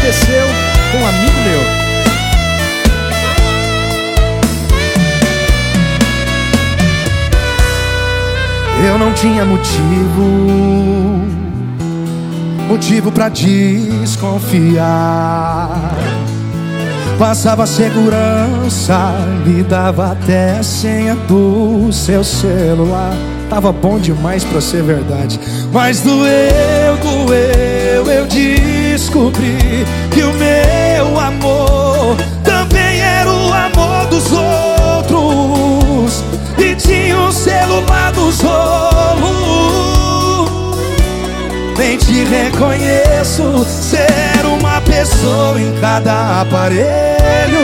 aconteceu com um amigo meu. Eu não tinha motivo pra desconfiar. Passava segurança, me dava até a senha do seu celular. Tava bom demais pra ser verdade. Mas doeu, eu descobri que o meu amor também era o amor dos outros, e tinha um celular dos rolos. Nem te reconheço, ser uma pessoa em cada aparelho.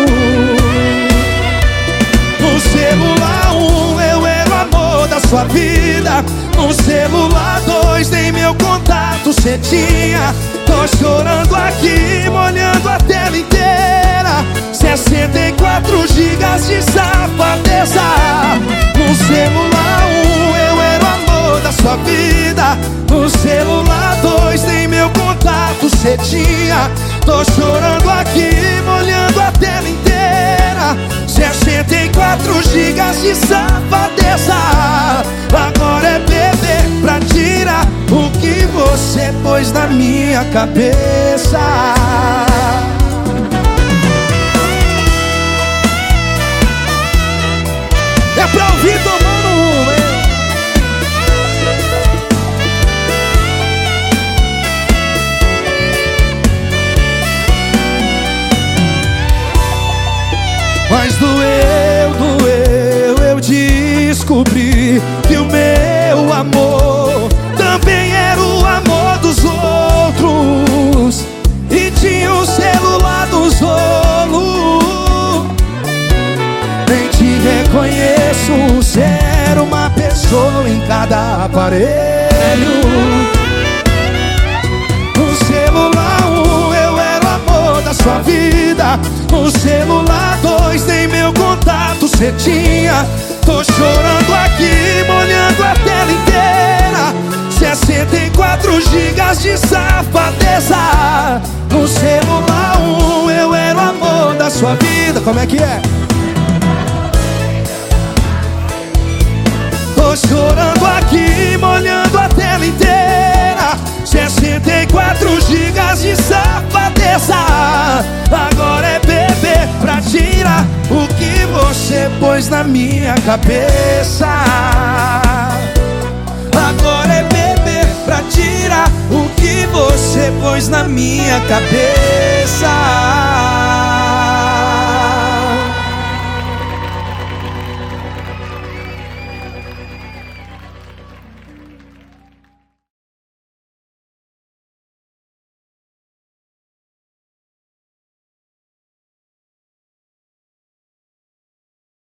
No celular 1 eu era o amor da sua vida. No celular 2 nem meu contato cê tinha. Tô chorando aqui, molhando a tela inteira. 64 gigas de safadeza. No celular 1 eu era o amor da sua vida. No celular 2 nem meu contato cê tinha. Tô chorando aqui, molhando a tela inteira. 64 gigas de safadeza. Agora é beber pra tirar o que você pôs na minha cabeça. É pra ouvir tomando uma, hein? Mas doeu, eu descobri que o meu amor também era o amor dos outros, e tinha o celular dos rolos. Nem te reconheço, ser uma pessoa em cada aparelho. No celular 1 eu era o amor da sua vida. No celular 2 nem meu contato cê tinha. Tô chorando aqui, molhando a tela inteira. 64 gigas de safadeza. No celular 1 eu era o amor da sua vida. Como é que é? Tô chorando aqui, molhando a tela inteira. 64 gigas de safadeza. Agora é beber pra tirar o que você pôs na minha cabeça. Agora é beber pra tirar o que você pôs na minha cabeça.